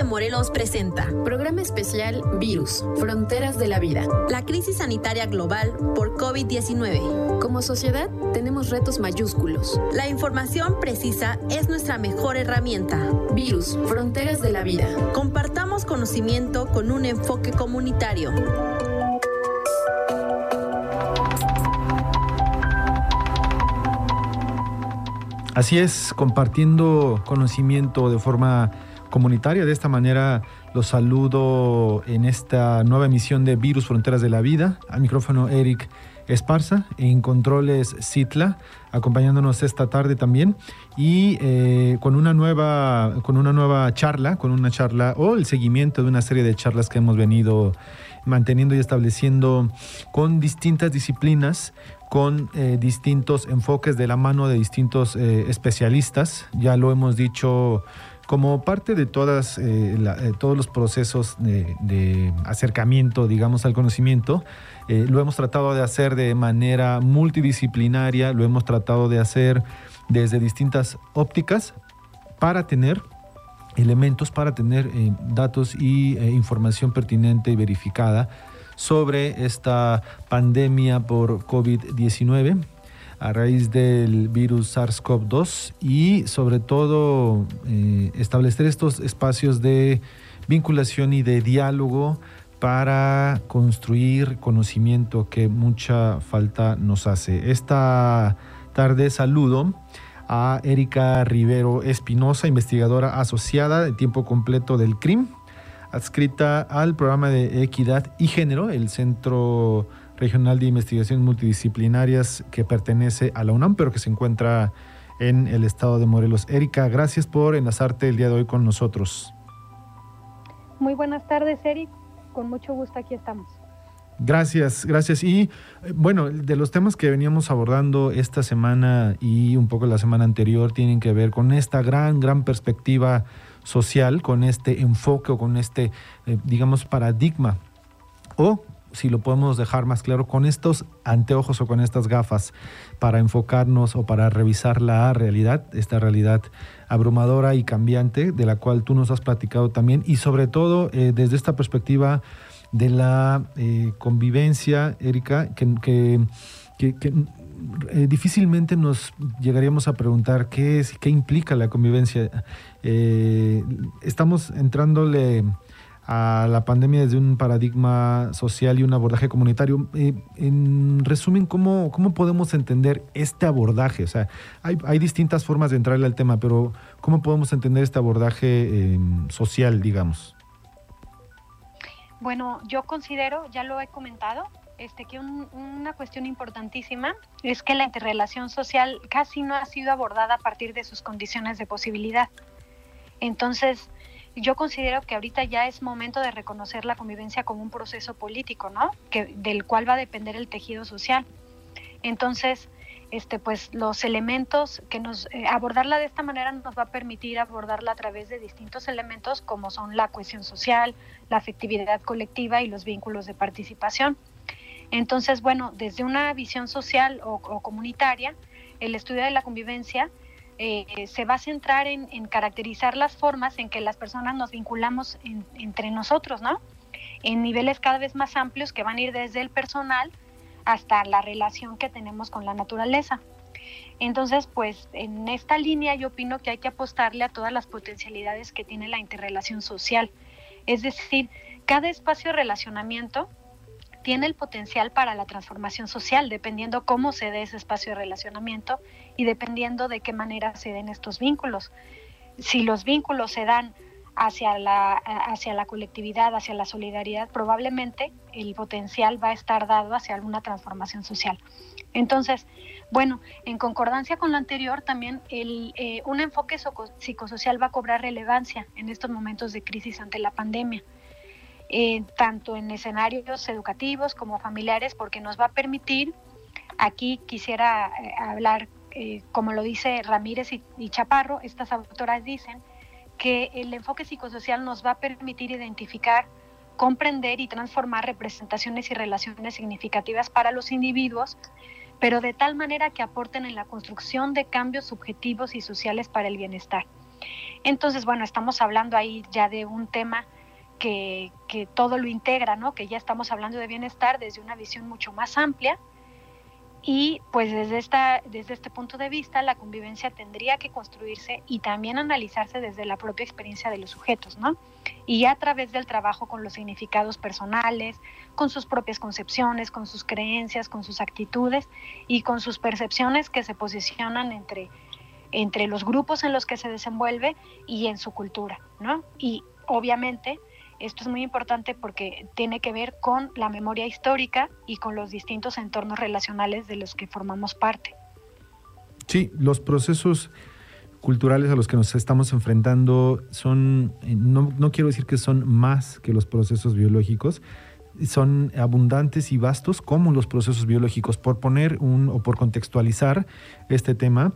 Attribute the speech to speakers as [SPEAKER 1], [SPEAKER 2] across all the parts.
[SPEAKER 1] Morelos presenta
[SPEAKER 2] Programa especial Virus, Fronteras de la Vida.
[SPEAKER 1] La crisis sanitaria global por COVID-19.
[SPEAKER 2] Como sociedad tenemos retos mayúsculos.
[SPEAKER 1] La información precisa es nuestra mejor herramienta.
[SPEAKER 2] Virus, Fronteras de la Vida.
[SPEAKER 1] Compartamos conocimiento con un enfoque comunitario.
[SPEAKER 3] Así es, compartiendo conocimiento de forma comunitaria. De esta manera los saludo en esta nueva emisión de Virus Fronteras de la Vida. Al micrófono Eric Esparza, en controles Citla, acompañándonos esta tarde también, y con una charla o el seguimiento de una serie de charlas que hemos venido manteniendo y estableciendo con distintas disciplinas, con distintos enfoques de la mano de distintos especialistas. Ya lo hemos dicho, como parte de todos los procesos de acercamiento, digamos, al conocimiento. Lo hemos tratado de hacer de manera multidisciplinaria, lo hemos tratado de hacer desde distintas ópticas para tener elementos, para tener datos y información pertinente y verificada sobre esta pandemia por COVID-19 a raíz del virus SARS-CoV-2 y sobre todo establecer estos espacios de vinculación y de diálogo para construir conocimiento que mucha falta nos hace. Esta tarde saludo a Erika Rivero Espinosa, investigadora asociada de tiempo completo del CRIM, adscrita al programa de Equidad y Género, el Centro Regional de Investigaciones Multidisciplinarias que pertenece a la UNAM, pero que se encuentra en el estado de Morelos. Erika, gracias por enlazarte el día de hoy con nosotros.
[SPEAKER 4] Muy buenas tardes, Eric. Con mucho gusto aquí estamos.
[SPEAKER 3] Gracias. Y bueno, de los temas que veníamos abordando esta semana y un poco la semana anterior tienen que ver con esta gran perspectiva social, con este enfoque o con este, digamos, paradigma, o si lo podemos dejar más claro, con estos anteojos o con estas gafas para enfocarnos o para revisar la realidad, esta realidad abrumadora y cambiante de la cual tú nos has platicado también, y sobre todo desde esta perspectiva de la convivencia, Erika, que difícilmente nos llegaríamos a preguntar qué implica la convivencia. Estamos entrándole a la pandemia desde un paradigma social y un abordaje comunitario. En resumen, ¿cómo podemos entender este abordaje? O sea, hay distintas formas de entrarle al tema, pero ¿cómo podemos entender este abordaje social, digamos?
[SPEAKER 4] Bueno, yo considero, ya lo he comentado, que una cuestión importantísima es que la interrelación social casi no ha sido abordada a partir de sus condiciones de posibilidad. Entonces, yo considero que ahorita ya es momento de reconocer la convivencia como un proceso político, ¿no? Del cual va a depender el tejido social. Entonces, pues los elementos que abordarla de esta manera nos va a permitir abordarla a través de distintos elementos como son la cohesión social, la afectividad colectiva y los vínculos de participación. Entonces, bueno, desde una visión social o comunitaria, el estudio de la convivencia se va a centrar en caracterizar las formas en que las personas nos vinculamos entre nosotros, ¿no? En niveles cada vez más amplios que van a ir desde el personal hasta la relación que tenemos con la naturaleza. Entonces, pues en esta línea yo opino que hay que apostarle a todas las potencialidades que tiene la interrelación social. Es decir, cada espacio de relacionamiento tiene el potencial para la transformación social, dependiendo cómo se dé ese espacio de relacionamiento y dependiendo de qué manera se den estos vínculos. Si los vínculos se dan hacia la colectividad, hacia la solidaridad, probablemente el potencial va a estar dado hacia alguna transformación social. Entonces, bueno, en concordancia con lo anterior, también un enfoque psicosocial va a cobrar relevancia en estos momentos de crisis ante la pandemia, tanto en escenarios educativos como familiares, porque nos va a permitir, aquí quisiera hablar, como lo dice Ramírez y Chaparro, estas autoras dicen que el enfoque psicosocial nos va a permitir identificar, comprender y transformar representaciones y relaciones significativas para los individuos, pero de tal manera que aporten en la construcción de cambios subjetivos y sociales para el bienestar. Entonces, bueno, estamos hablando ahí ya de un tema que todo lo integra, ¿no? Que ya estamos hablando de bienestar desde una visión mucho más amplia. Y pues desde este punto de vista, la convivencia tendría que construirse y también analizarse desde la propia experiencia de los sujetos, ¿no? Y a través del trabajo con los significados personales, con sus propias concepciones, con sus creencias, con sus actitudes y con sus percepciones que se posicionan entre los grupos en los que se desenvuelve y en su cultura, ¿no? Y obviamente esto es muy importante porque tiene que ver con la memoria histórica y con los distintos entornos relacionales de los que formamos parte.
[SPEAKER 3] Sí, los procesos culturales a los que nos estamos enfrentando son, no quiero decir que son más que los procesos biológicos, son abundantes y vastos como los procesos biológicos. Por poner o por contextualizar este tema,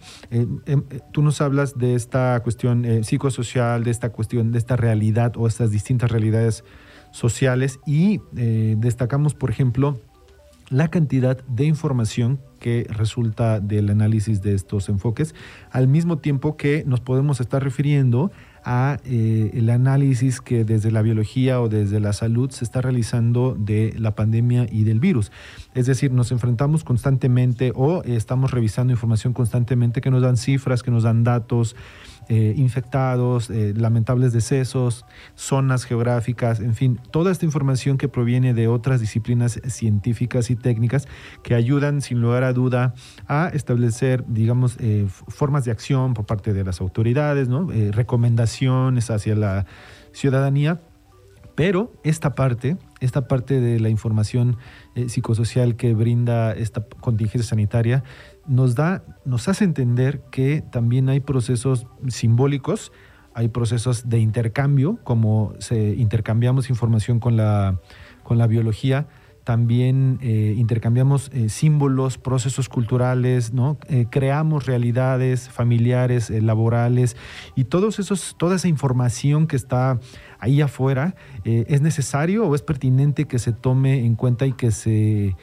[SPEAKER 3] tú nos hablas de esta cuestión psicosocial, de esta cuestión, de esta realidad o estas distintas realidades sociales y destacamos, por ejemplo, la cantidad de información que resulta del análisis de estos enfoques, al mismo tiempo que nos podemos estar refiriendo a el análisis que desde la biología o desde la salud se está realizando de la pandemia y del virus. Es decir, nos enfrentamos constantemente o estamos revisando información constantemente que nos dan cifras, que nos dan datos, infectados, lamentables decesos, zonas geográficas, en fin, toda esta información que proviene de otras disciplinas científicas y técnicas que ayudan sin lugar a duda a establecer, digamos, formas de acción por parte de las autoridades, ¿no? Recomendaciones hacia la ciudadanía. Pero esta parte de la información psicosocial que brinda esta contingencia sanitaria nos hace entender que también hay procesos simbólicos, hay procesos de intercambio, como intercambiamos información con la biología, también intercambiamos símbolos, procesos culturales, ¿no? Creamos realidades familiares, laborales, y toda esa información que está ahí afuera, ¿es necesario o es pertinente que se tome en cuenta y que se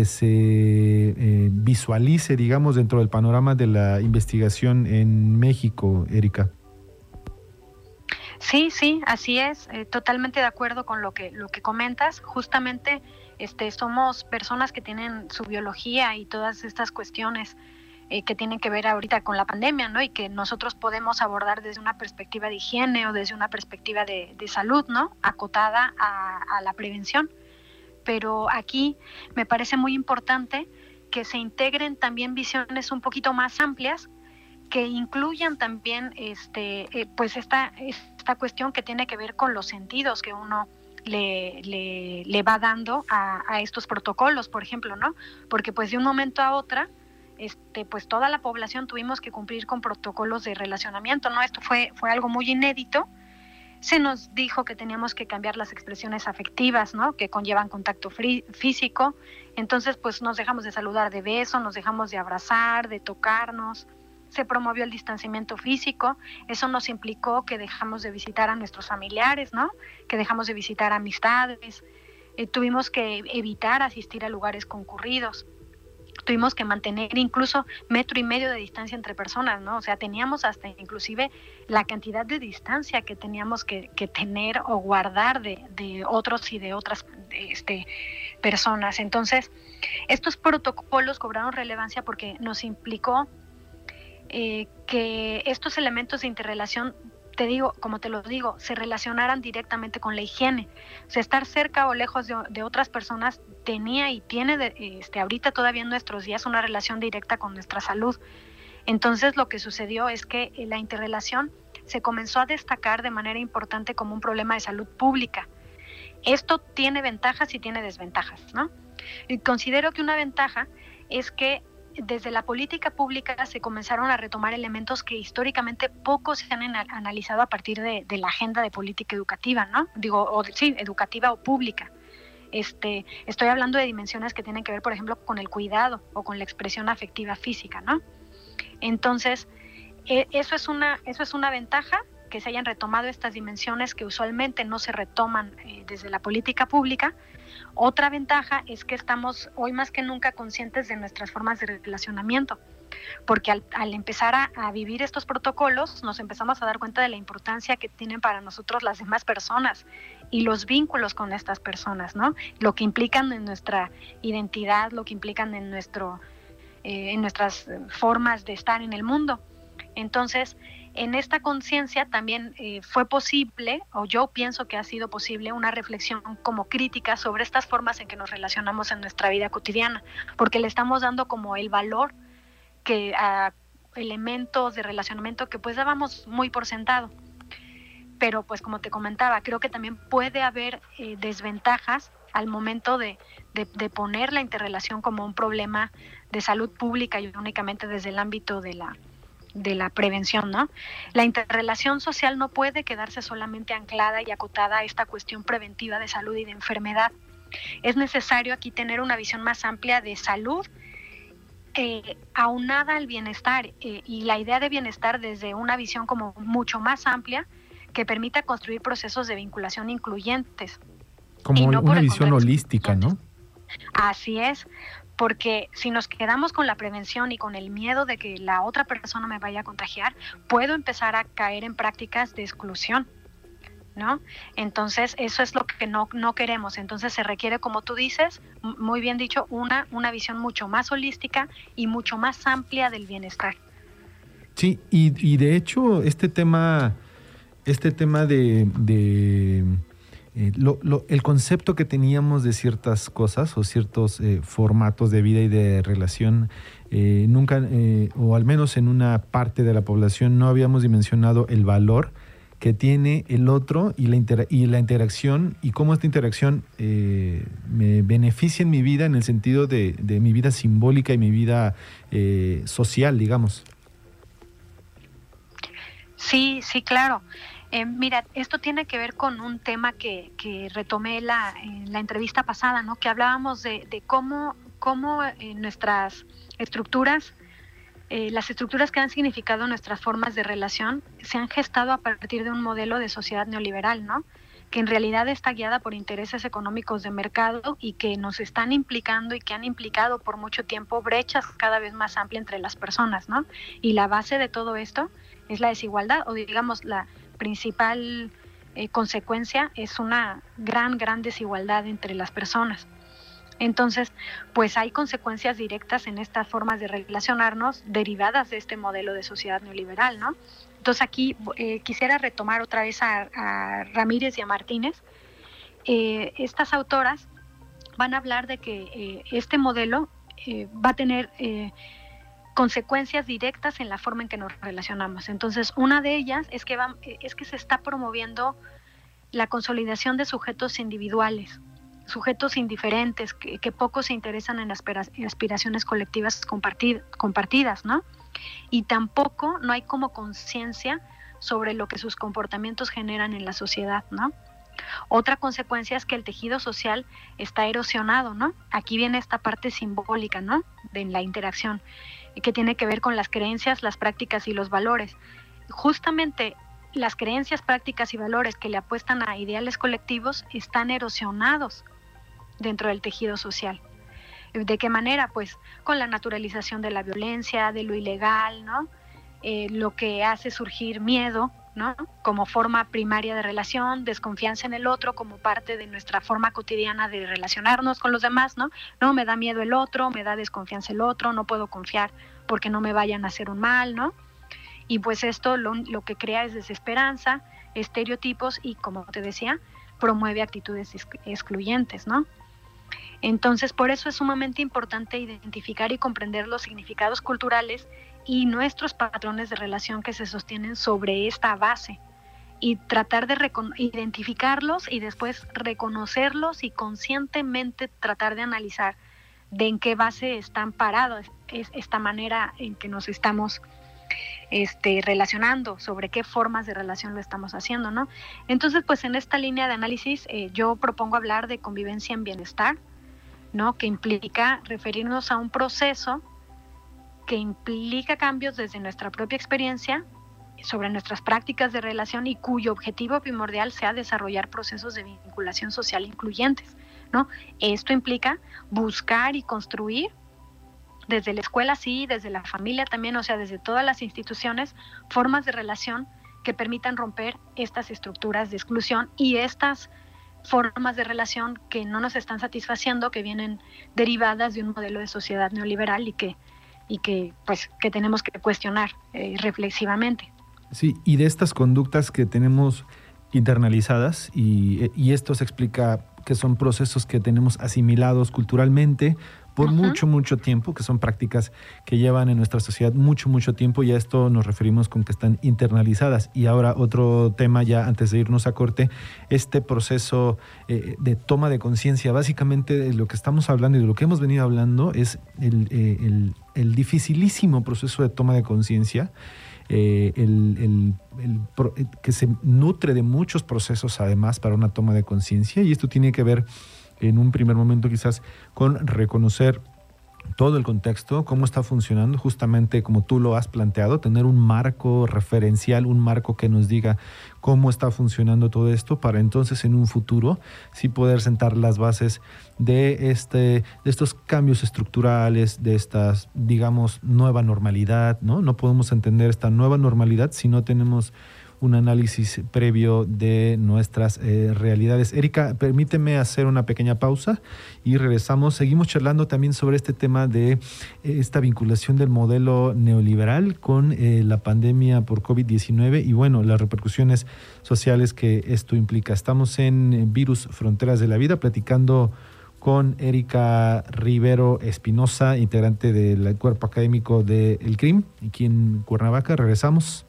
[SPEAKER 3] visualice, digamos, dentro del panorama de la investigación en México, Erika?
[SPEAKER 4] Sí, así es, totalmente de acuerdo con lo que comentas. Justamente somos personas que tienen su biología y todas estas cuestiones que tienen que ver ahorita con la pandemia, ¿no? Y que nosotros podemos abordar desde una perspectiva de higiene o desde una perspectiva de salud, ¿no? Acotada a la prevención. Pero aquí me parece muy importante que se integren también visiones un poquito más amplias, que incluyan también pues esta cuestión que tiene que ver con los sentidos que uno le va dando a estos protocolos, por ejemplo, ¿no? Porque pues de un momento a otra, pues toda la población tuvimos que cumplir con protocolos de relacionamiento, ¿no? Esto fue algo muy inédito. Se nos dijo que teníamos que cambiar las expresiones afectivas, ¿no? Que conllevan contacto físico. Entonces, pues nos dejamos de saludar de beso, nos dejamos de abrazar, de tocarnos. Se promovió el distanciamiento físico. Eso nos implicó que dejamos de visitar a nuestros familiares, ¿no? Que dejamos de visitar amistades. Tuvimos que evitar asistir a lugares concurridos. Tuvimos que mantener incluso 1.5 metros de distancia entre personas, ¿no? O sea, teníamos hasta inclusive la cantidad de distancia que teníamos que tener o guardar de otros y de otras personas. Entonces, estos protocolos cobraron relevancia porque nos implicó que estos elementos de interrelación, como te lo digo, se relacionaran directamente con la higiene. O sea, estar cerca o lejos de otras personas tenía y tiene ahorita todavía en nuestros días una relación directa con nuestra salud. Entonces lo que sucedió es que la interrelación se comenzó a destacar de manera importante como un problema de salud pública. Esto tiene ventajas y tiene desventajas, ¿no? Y considero que una ventaja es que desde la política pública se comenzaron a retomar elementos que históricamente poco se han analizado a partir de la agenda de política educativa, ¿no? Educativa o pública. Estoy hablando de dimensiones que tienen que ver, por ejemplo, con el cuidado o con la expresión afectiva física, ¿no? Entonces, eso es una ventaja, que se hayan retomado estas dimensiones que usualmente no se retoman desde la política pública. Otra ventaja es que estamos hoy más que nunca conscientes de nuestras formas de relacionamiento. porque al empezar a vivir estos protocolos nos empezamos a dar cuenta de la importancia que tienen para nosotros las demás personas y los vínculos con estas personas, ¿no? Lo que implican en nuestra identidad, lo que implican en nuestras formas de estar en el mundo. Entonces, en esta conciencia también fue posible, o yo pienso que ha sido posible, una reflexión como crítica sobre estas formas en que nos relacionamos en nuestra vida cotidiana, porque le estamos dando como el valor que a elementos de relacionamiento que pues dábamos muy por sentado. Pero pues como te comentaba, creo que también puede haber desventajas al momento de poner la interrelación como un problema de salud pública y únicamente desde el ámbito de la prevención, ¿no? La interrelación social no puede quedarse solamente anclada y acotada a esta cuestión preventiva de salud y de enfermedad. Es necesario aquí tener una visión más amplia de salud, aunada al bienestar, y la idea de bienestar desde una visión como mucho más amplia que permita construir procesos de vinculación incluyentes.
[SPEAKER 3] Como no una visión holística, ¿no?
[SPEAKER 4] Así es, porque si nos quedamos con la prevención y con el miedo de que la otra persona me vaya a contagiar, puedo empezar a caer en prácticas de exclusión, ¿no? Entonces, eso es lo que no queremos. Entonces, se requiere, como tú dices, muy bien dicho, una visión mucho más holística y mucho más amplia del bienestar.
[SPEAKER 3] Sí, y de hecho, este tema el concepto que teníamos de ciertas cosas o ciertos formatos de vida y de relación, nunca, o al menos en una parte de la población, no habíamos dimensionado el valor que tiene el otro y la interacción, y cómo esta interacción me beneficia en mi vida, en el sentido de mi vida simbólica y mi vida social, digamos.
[SPEAKER 4] Sí, claro. Mira, esto tiene que ver con un tema que retomé en la entrevista pasada, ¿no? Que hablábamos de cómo nuestras estructuras, las estructuras que han significado nuestras formas de relación, se han gestado a partir de un modelo de sociedad neoliberal, ¿no? Que en realidad está guiada por intereses económicos de mercado y que nos están implicando y que han implicado por mucho tiempo brechas cada vez más amplias entre las personas, ¿no? Y la base de todo esto es la desigualdad, o digamos la principal consecuencia es una gran desigualdad entre las personas. Entonces, pues hay consecuencias directas en estas formas de relacionarnos derivadas de este modelo de sociedad neoliberal, ¿no? Entonces aquí quisiera retomar otra vez a Ramírez y a Martínez. Estas autoras van a hablar de que este modelo va a tener consecuencias directas en la forma en que nos relacionamos. Entonces, una de ellas es que se está promoviendo la consolidación de sujetos individuales, sujetos indiferentes, que poco se interesan en aspiraciones colectivas compartidas, ¿no? Y tampoco no hay como conciencia sobre lo que sus comportamientos generan en la sociedad, ¿no? Otra consecuencia es que el tejido social está erosionado, ¿no? Aquí viene esta parte simbólica, ¿no? De la interacción, que tiene que ver con las creencias, las prácticas y los valores. Justamente las creencias, prácticas y valores que le apuestan a ideales colectivos están erosionados dentro del tejido social. ¿De qué manera? Pues con la naturalización de la violencia, de lo ilegal, ¿no? Lo que hace surgir miedo, ¿no? Como forma primaria de relación, desconfianza en el otro como parte de nuestra forma cotidiana de relacionarnos con los demás, ¿no? No, me da miedo el otro, me da desconfianza el otro, no puedo confiar porque no me vayan a hacer un mal, ¿no? Y pues esto lo que crea es desesperanza, estereotipos y, como te decía, promueve actitudes excluyentes, ¿no? Entonces, por eso es sumamente importante identificar y comprender los significados culturales y nuestros patrones de relación que se sostienen sobre esta base y tratar de identificarlos y después reconocerlos y conscientemente tratar de analizar de en qué base están parados esta manera en que nos estamos relacionando, sobre qué formas de relación lo estamos haciendo, ¿no? Entonces, pues en esta línea de análisis yo propongo hablar de convivencia en bienestar, ¿no? Que implica referirnos a un proceso que implica cambios desde nuestra propia experiencia sobre nuestras prácticas de relación y cuyo objetivo primordial sea desarrollar procesos de vinculación social incluyentes, ¿no? Esto implica buscar y construir desde la escuela sí, desde la familia también, o sea, desde todas las instituciones, formas de relación que permitan romper estas estructuras de exclusión y estas formas de relación que no nos están satisfaciendo, que vienen derivadas de un modelo de sociedad neoliberal y que tenemos que cuestionar reflexivamente.
[SPEAKER 3] Sí, y de estas conductas que tenemos internalizadas, y esto se explica que son procesos que tenemos asimilados culturalmente por mucho tiempo, que son prácticas que llevan en nuestra sociedad mucho tiempo, y a esto nos referimos con que están internalizadas. Y ahora otro tema, ya antes de irnos a corte, este proceso de toma de conciencia. Básicamente de lo que estamos hablando y de lo que hemos venido hablando es el dificilísimo proceso de toma de conciencia, que se nutre de muchos procesos además para una toma de conciencia, y esto tiene que ver en un primer momento quizás con reconocer todo el contexto, cómo está funcionando, justamente como tú lo has planteado, tener un marco referencial, un marco que nos diga cómo está funcionando todo esto, para entonces en un futuro sí poder sentar las bases de estos cambios estructurales, de estas, digamos, nueva normalidad, ¿no? No podemos entender esta nueva normalidad si no tenemos un análisis previo de nuestras realidades. Erika, permíteme hacer una pequeña pausa y regresamos. Seguimos charlando también sobre este tema de esta vinculación del modelo neoliberal con la pandemia por COVID-19 y, bueno, las repercusiones sociales que esto implica. Estamos en Virus Fronteras de la Vida, platicando con Erika Rivero Espinosa, integrante del cuerpo académico de El CRIM, aquí en Cuernavaca. Regresamos.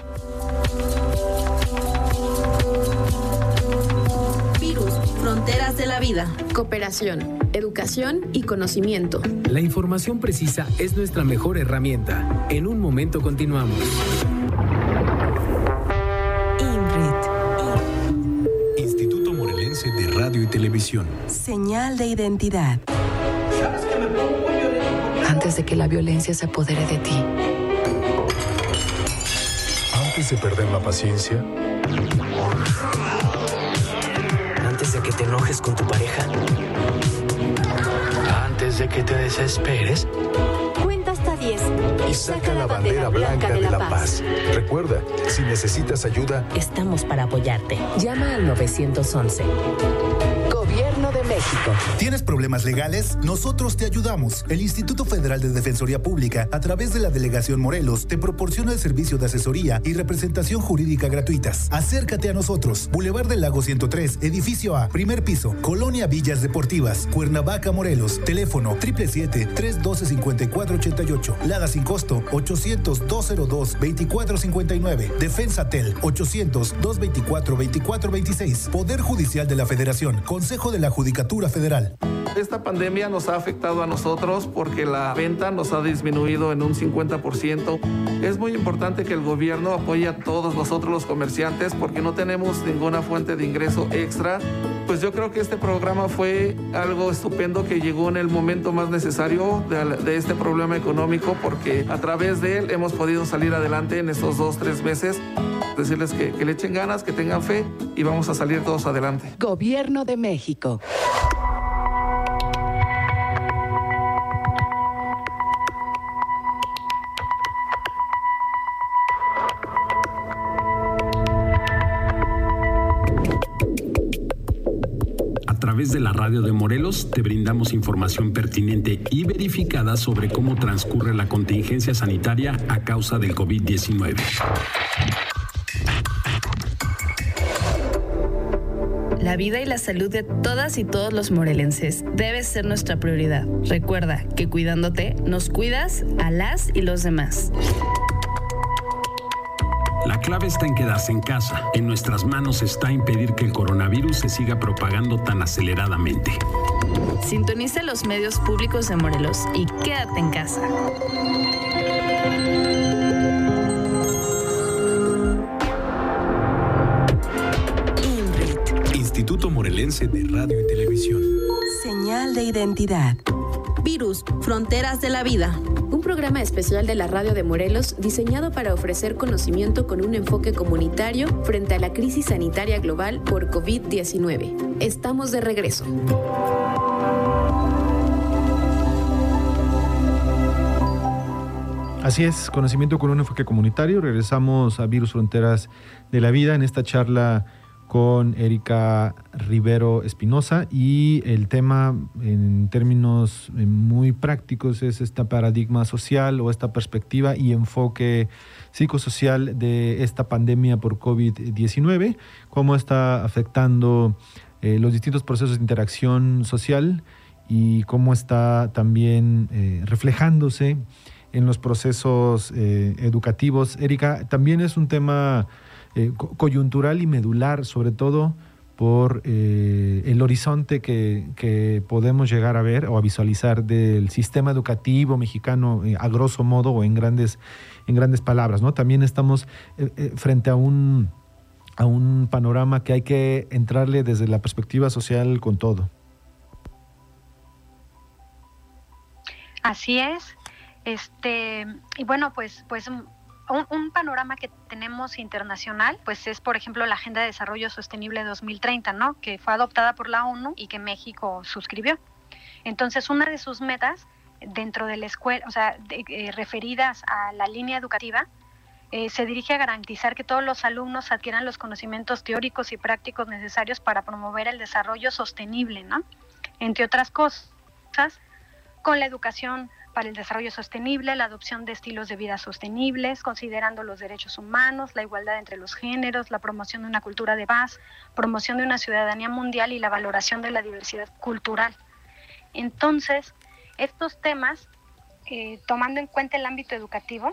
[SPEAKER 1] Fronteras de la vida.
[SPEAKER 2] Cooperación, educación y conocimiento.
[SPEAKER 5] La información precisa es nuestra mejor herramienta. En un momento continuamos.
[SPEAKER 6] INRIT. Instituto Morelense de Radio y Televisión.
[SPEAKER 7] Señal de identidad.
[SPEAKER 8] Antes de que la violencia se apodere de ti.
[SPEAKER 6] Antes de perder la paciencia.
[SPEAKER 9] Antes de que te enojes con tu pareja. Antes de que te desesperes.
[SPEAKER 10] Cuenta hasta 10.
[SPEAKER 6] Y saca la bandera blanca de la paz. Recuerda, si necesitas ayuda,
[SPEAKER 7] estamos para apoyarte. Llama al 911. Gobierno de México.
[SPEAKER 11] ¿Tienes problemas legales? Nosotros te ayudamos. El Instituto Federal de Defensoría Pública, a través de la Delegación Morelos, te proporciona el servicio de asesoría y representación jurídica gratuitas. Acércate a nosotros. Boulevard del Lago 103, Edificio A, primer piso, Colonia Villas Deportivas, Cuernavaca, Morelos. Teléfono 777-312-5488. Lada sin costo 800-202-2459. Defensa Tel 800-224-2426. Poder Judicial de la Federación. Consejo de la Judicatura Federal.
[SPEAKER 12] Esta pandemia nos ha afectado a nosotros porque la venta nos ha disminuido en un 50%. Es muy importante que el gobierno apoye a todos nosotros los comerciantes porque no tenemos ninguna fuente de ingreso extra. Pues yo creo que este programa fue algo estupendo que llegó en el momento más necesario de este problema económico, porque a través de él hemos podido salir adelante en estos 2-3 meses. Decirles que le echen ganas, que tengan fe y vamos a salir todos adelante.
[SPEAKER 7] Gobierno de México.
[SPEAKER 5] A través de la radio de Morelos te brindamos información pertinente y verificada sobre cómo transcurre la contingencia sanitaria a causa del COVID-19.
[SPEAKER 13] La vida y la salud de todas y todos los morelenses debe ser nuestra prioridad. Recuerda que cuidándote, nos cuidas a las y los demás.
[SPEAKER 5] La clave está en quedarse en casa. En nuestras manos está impedir que el coronavirus se siga propagando tan aceleradamente.
[SPEAKER 13] Sintoniza los medios públicos de Morelos y quédate en casa.
[SPEAKER 6] Instituto Morelense de Radio y Televisión.
[SPEAKER 7] Señal de identidad.
[SPEAKER 1] Virus, Fronteras de la Vida.
[SPEAKER 2] Un programa especial de la Radio de Morelos diseñado para ofrecer conocimiento con un enfoque comunitario frente a la crisis sanitaria global por COVID-19. Estamos de regreso.
[SPEAKER 3] Así es, conocimiento con un enfoque comunitario. Regresamos a Virus Fronteras de la Vida en esta charla con Erika Rivero Espinosa, y el tema en términos muy prácticos es este paradigma social o esta perspectiva y enfoque psicosocial de esta pandemia por COVID-19, cómo está afectando los distintos procesos de interacción social y cómo está también reflejándose en los procesos educativos. Erika, también es un tema coyuntural y medular, sobre todo por el horizonte que podemos llegar a ver o a visualizar del sistema educativo mexicano, a grosso modo o en grandes palabras, ¿no? También estamos frente a un panorama que hay que entrarle desde la perspectiva social con todo.
[SPEAKER 4] Así es. Y bueno, pues un panorama que tenemos internacional, pues es, por ejemplo, la Agenda de Desarrollo Sostenible 2030, ¿no? Que fue adoptada por la ONU y que México suscribió. Entonces, una de sus metas dentro de la escuela, o sea, referidas a la línea educativa, se dirige a garantizar que todos los alumnos adquieran los conocimientos teóricos y prácticos necesarios para promover el desarrollo sostenible, ¿no? Entre otras cosas, con la educación para el desarrollo sostenible, la adopción de estilos de vida sostenibles, considerando los derechos humanos, la igualdad entre los géneros, la promoción de una cultura de paz, promoción de una ciudadanía mundial y la valoración de la diversidad cultural. Entonces, estos temas, tomando en cuenta el ámbito educativo,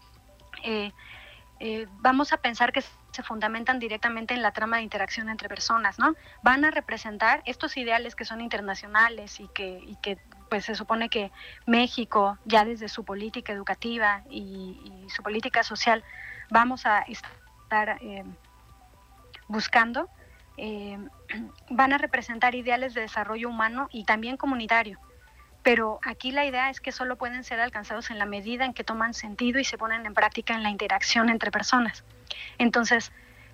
[SPEAKER 4] vamos a pensar que se fundamentan directamente en la trama de interacción entre personas, ¿no? Van a representar estos ideales que son internacionales y que pues se supone que México, ya desde su política educativa y su política social, vamos a estar buscando, van a representar ideales de desarrollo humano y también comunitario. Pero aquí la idea es que solo pueden ser alcanzados en la medida en que toman sentido y se ponen en práctica en la interacción entre personas. Entonces,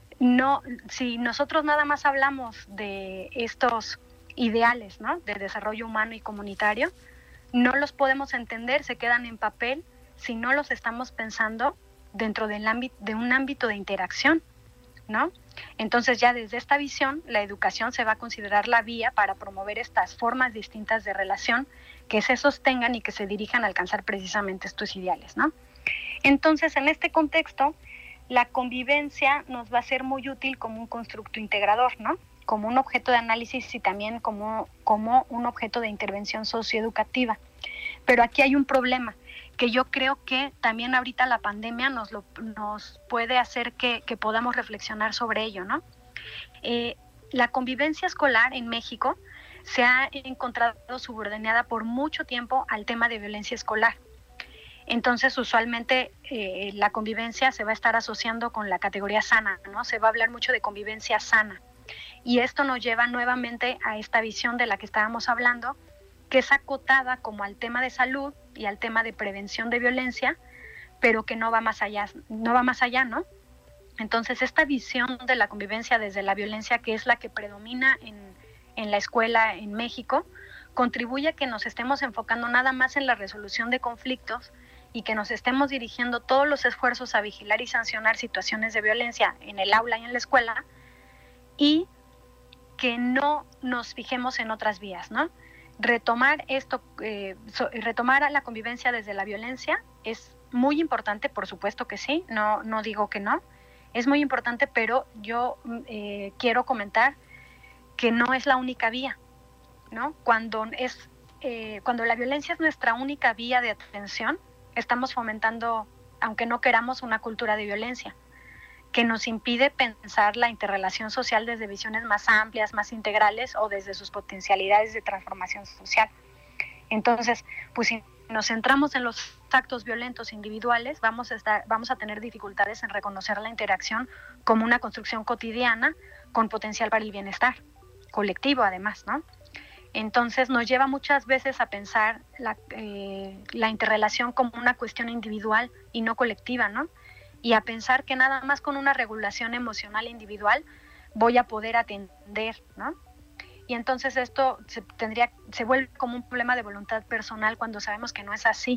[SPEAKER 4] si nosotros nada más hablamos de estos ideales, ¿no?, de desarrollo humano y comunitario, no los podemos entender, se quedan en papel si no los estamos pensando dentro de un ámbito de interacción, ¿no? Entonces, ya desde esta visión, la educación se va a considerar la vía para promover estas formas distintas de relación que se sostengan y que se dirijan a alcanzar precisamente estos ideales, ¿no? Entonces, en este contexto, la convivencia nos va a ser muy útil como un constructo integrador, ¿no?, como un objeto de análisis y también como un objeto de intervención socioeducativa. Pero aquí hay un problema, que yo creo que también ahorita la pandemia nos puede hacer que podamos reflexionar sobre ello, ¿no? La convivencia escolar en México se ha encontrado subordinada por mucho tiempo al tema de violencia escolar. Entonces, usualmente la convivencia se va a estar asociando con la categoría sana, ¿no? Se va a hablar mucho de convivencia sana. Y esto nos lleva nuevamente a esta visión de la que estábamos hablando, que es acotada como al tema de salud y al tema de prevención de violencia, pero que no va más allá, ¿no? Entonces, esta visión de la convivencia desde la violencia, que es la que predomina en la escuela en México, contribuye a que nos estemos enfocando nada más en la resolución de conflictos y que nos estemos dirigiendo todos los esfuerzos a vigilar y sancionar situaciones de violencia en el aula y en la escuela, y que no nos fijemos en otras vías, ¿no? Retomar a la convivencia desde la violencia es muy importante, por supuesto que sí, no digo que no, es muy importante, pero yo quiero comentar que no es la única vía, ¿no? Cuando la violencia es nuestra única vía de atención, estamos fomentando, aunque no queramos, una cultura de violencia que nos impide pensar la interrelación social desde visiones más amplias, más integrales o desde sus potencialidades de transformación social. Entonces, pues si nos centramos en los actos violentos individuales, vamos a tener dificultades en reconocer la interacción como una construcción cotidiana con potencial para el bienestar colectivo, además, ¿no? Entonces nos lleva muchas veces a pensar la interrelación como una cuestión individual y no colectiva, ¿no? Y a pensar que nada más con una regulación emocional individual voy a poder atender, ¿no? Y entonces esto se vuelve como un problema de voluntad personal cuando sabemos que no es así,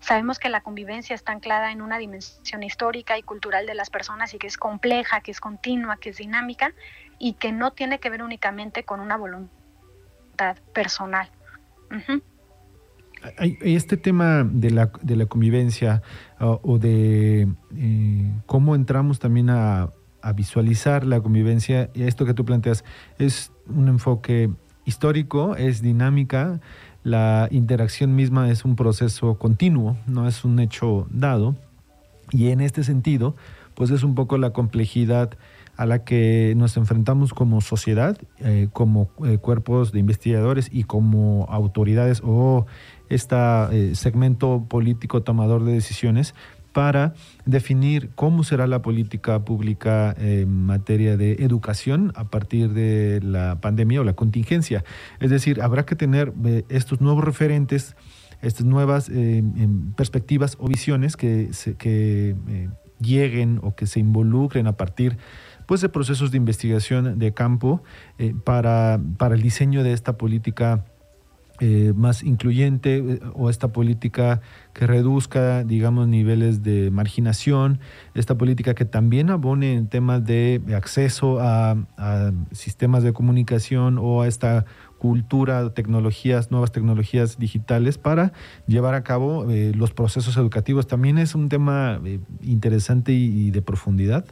[SPEAKER 4] Sabemos que la convivencia está anclada en una dimensión histórica y cultural de las personas y que es compleja, que es continua, que es dinámica y que no tiene que ver únicamente con una voluntad personal. Uh-huh.
[SPEAKER 3] Este tema de la convivencia o de cómo entramos también a visualizar la convivencia, y esto que tú planteas, es un enfoque histórico, es dinámica. La interacción misma es un proceso continuo, no es un hecho dado, y en este sentido, pues es un poco la complejidad a la que nos enfrentamos como sociedad, como cuerpos de investigadores y como autoridades o segmento político tomador de decisiones, para definir cómo será la política pública en materia de educación a partir de la pandemia o la contingencia. Es decir, habrá que tener estos nuevos referentes, estas nuevas perspectivas o visiones que lleguen o que se involucren a partir pues, de procesos de investigación de campo para el diseño de esta política más incluyente o esta política que reduzca, digamos, niveles de marginación, esta política que también abone en temas de acceso a sistemas de comunicación o a esta cultura, tecnologías, nuevas tecnologías digitales para llevar a cabo los procesos educativos. También es un tema interesante y de profundidad.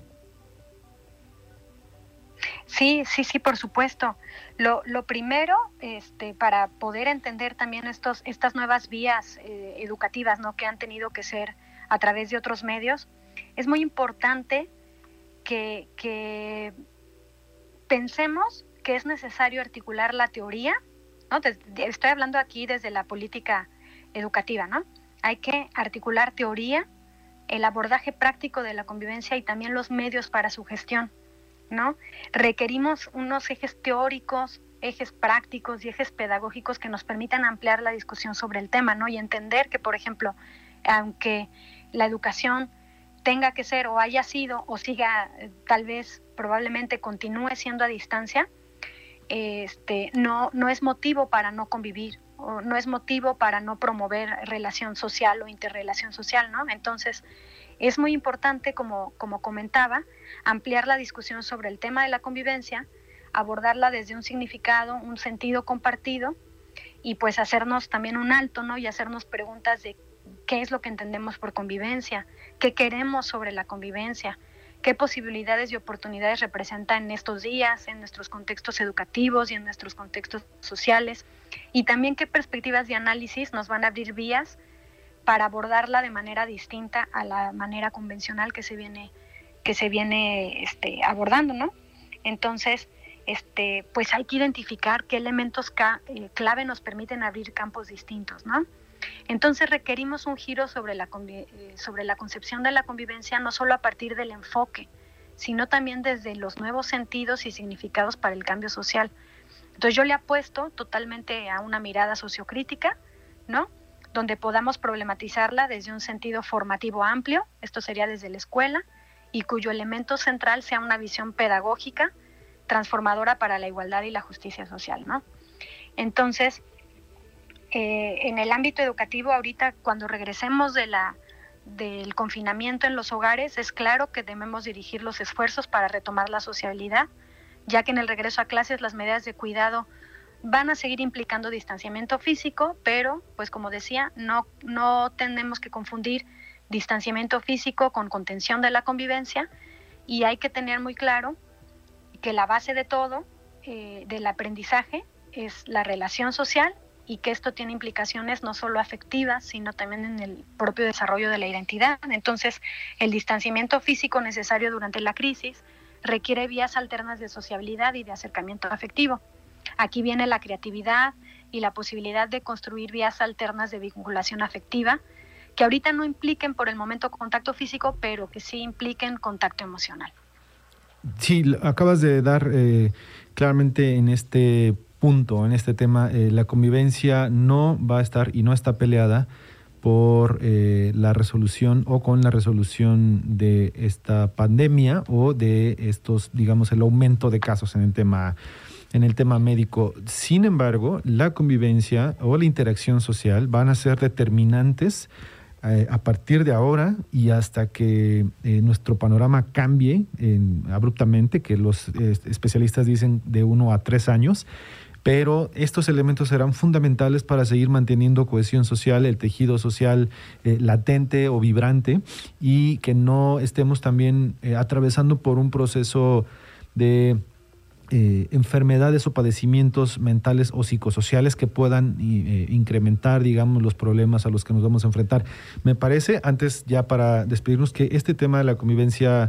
[SPEAKER 4] Sí, por supuesto. Lo primero, para poder entender también estas nuevas vías educativas, ¿no?, que han tenido que ser a través de otros medios, es muy importante que pensemos que es necesario articular la teoría, ¿no? Estoy hablando aquí desde la política educativa, ¿no? Hay que articular teoría, el abordaje práctico de la convivencia y también los medios para su gestión, ¿no? Requerimos unos ejes teóricos, ejes prácticos y ejes pedagógicos que nos permitan ampliar la discusión sobre el tema, ¿no? Y entender que, por ejemplo, aunque la educación tenga que ser o haya sido o siga, tal vez, probablemente continúe siendo a distancia, no es motivo para no convivir, o no es motivo para no promover relación social o interrelación social, ¿no? Entonces, es muy importante, como comentaba, ampliar la discusión sobre el tema de la convivencia, abordarla desde un significado, un sentido compartido y pues hacernos también un alto, ¿no? Y hacernos preguntas de qué es lo que entendemos por convivencia, qué queremos sobre la convivencia, qué posibilidades y oportunidades representa en estos días, en nuestros contextos educativos y en nuestros contextos sociales, y también qué perspectivas de análisis nos van a abrir vías para abordarla de manera distinta a la manera convencional que se viene abordando, ¿no? Entonces, pues hay que identificar qué elementos clave nos permiten abrir campos distintos, ¿no? Entonces requerimos un giro sobre la concepción de la convivencia, no solo a partir del enfoque, sino también desde los nuevos sentidos y significados para el cambio social. Entonces yo le apuesto totalmente a una mirada sociocrítica, ¿no?, donde podamos problematizarla desde un sentido formativo amplio, esto sería desde la escuela, y cuyo elemento central sea una visión pedagógica, transformadora para la igualdad y la justicia social, ¿no? Entonces, en el ámbito educativo, ahorita cuando regresemos del confinamiento en los hogares, es claro que debemos dirigir los esfuerzos para retomar la sociabilidad, ya que en el regreso a clases las medidas de cuidado van a seguir implicando distanciamiento físico, pero, pues como decía, no tenemos que confundir distanciamiento físico con contención de la convivencia, y hay que tener muy claro que la base de todo, del aprendizaje, es la relación social, y que esto tiene implicaciones no solo afectivas, sino también en el propio desarrollo de la identidad. Entonces, el distanciamiento físico necesario durante la crisis requiere vías alternas de sociabilidad y de acercamiento afectivo. Aquí viene la creatividad y la posibilidad de construir vías alternas de vinculación afectiva, que ahorita no impliquen por el momento contacto físico, pero que sí impliquen contacto emocional.
[SPEAKER 3] Sí, acabas de dar claramente en este punto, en este tema, la convivencia no va a estar y no está peleada por la resolución o con la resolución de esta pandemia o de estos, digamos, el aumento de casos en el tema médico. Sin embargo, la convivencia o la interacción social van a ser determinantes a partir de ahora y hasta que nuestro panorama cambie abruptamente, que los especialistas dicen de 1 a 3 años, pero estos elementos serán fundamentales para seguir manteniendo cohesión social, el tejido social latente o vibrante, y que no estemos también atravesando por un proceso de enfermedades o padecimientos mentales o psicosociales que puedan incrementar, digamos, los problemas a los que nos vamos a enfrentar. Me parece, antes ya para despedirnos, que este tema de la convivencia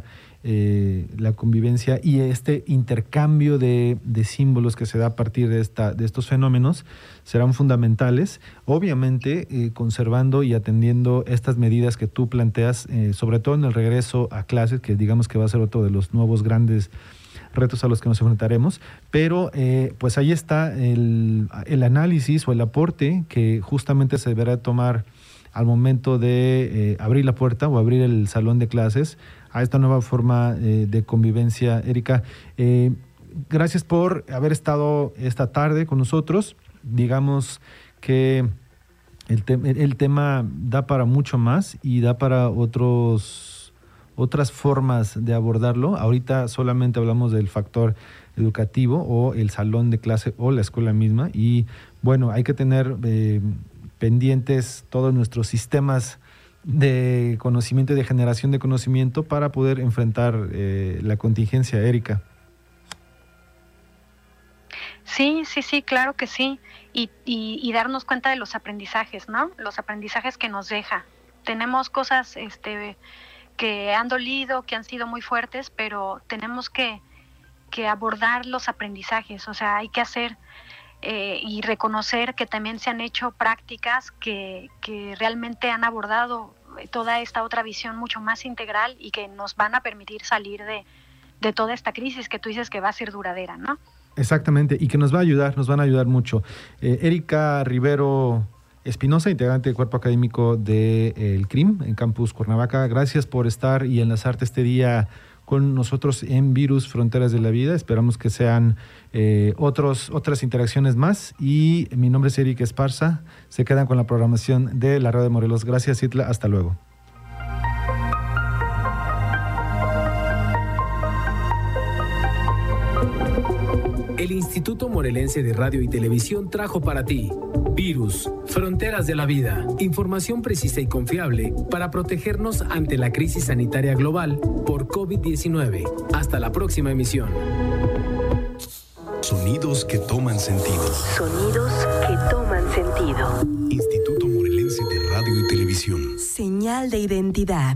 [SPEAKER 3] y este intercambio de símbolos que se da a partir de estos fenómenos serán fundamentales, obviamente conservando y atendiendo estas medidas que tú planteas, sobre todo en el regreso a clases, que digamos que va a ser otro de los nuevos grandes retos a los que nos enfrentaremos, pero pues ahí está el análisis o el aporte que justamente se deberá tomar al momento de abrir la puerta o abrir el salón de clases a esta nueva forma de convivencia. Erika, gracias por haber estado esta tarde con nosotros. Digamos que el tema da para mucho más y da para otras formas de abordarlo. Ahorita solamente hablamos del factor educativo o el salón de clase o la escuela misma, y bueno, hay que tener pendientes todos nuestros sistemas de conocimiento y de generación de conocimiento para poder enfrentar la contingencia. Erika.
[SPEAKER 4] Sí, claro que sí, y darnos cuenta de los aprendizajes, ¿no? Los aprendizajes que nos deja. Tenemos cosas que han dolido, que han sido muy fuertes, pero tenemos que abordar los aprendizajes. O sea, hay que hacer y reconocer que también se han hecho prácticas que realmente han abordado toda esta otra visión mucho más integral y que nos van a permitir salir de toda esta crisis que tú dices que va a ser duradera, ¿no?
[SPEAKER 3] Exactamente, y que nos van a ayudar mucho. Erika Rivero Espinosa, integrante del cuerpo académico del CRIM en Campus Cuernavaca, gracias por estar y enlazarte este día con nosotros en Virus Fronteras de la Vida. Esperamos que sean otras interacciones más, y mi nombre es Eric Esparza. Se quedan con la programación de la Radio de Morelos. Gracias, Itla, hasta luego.
[SPEAKER 5] El Instituto Morelense de Radio y Televisión trajo para ti Virus, Fronteras de la Vida. Información precisa y confiable para protegernos ante la crisis sanitaria global por COVID-19. Hasta la próxima emisión.
[SPEAKER 6] Sonidos que toman sentido.
[SPEAKER 7] Sonidos que toman sentido.
[SPEAKER 6] Instituto Morelense de Radio y Televisión.
[SPEAKER 10] Señal de identidad.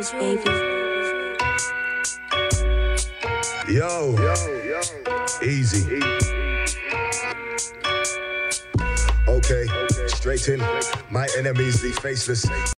[SPEAKER 6] Yo, easy. Okay, straighten. My enemies be faceless.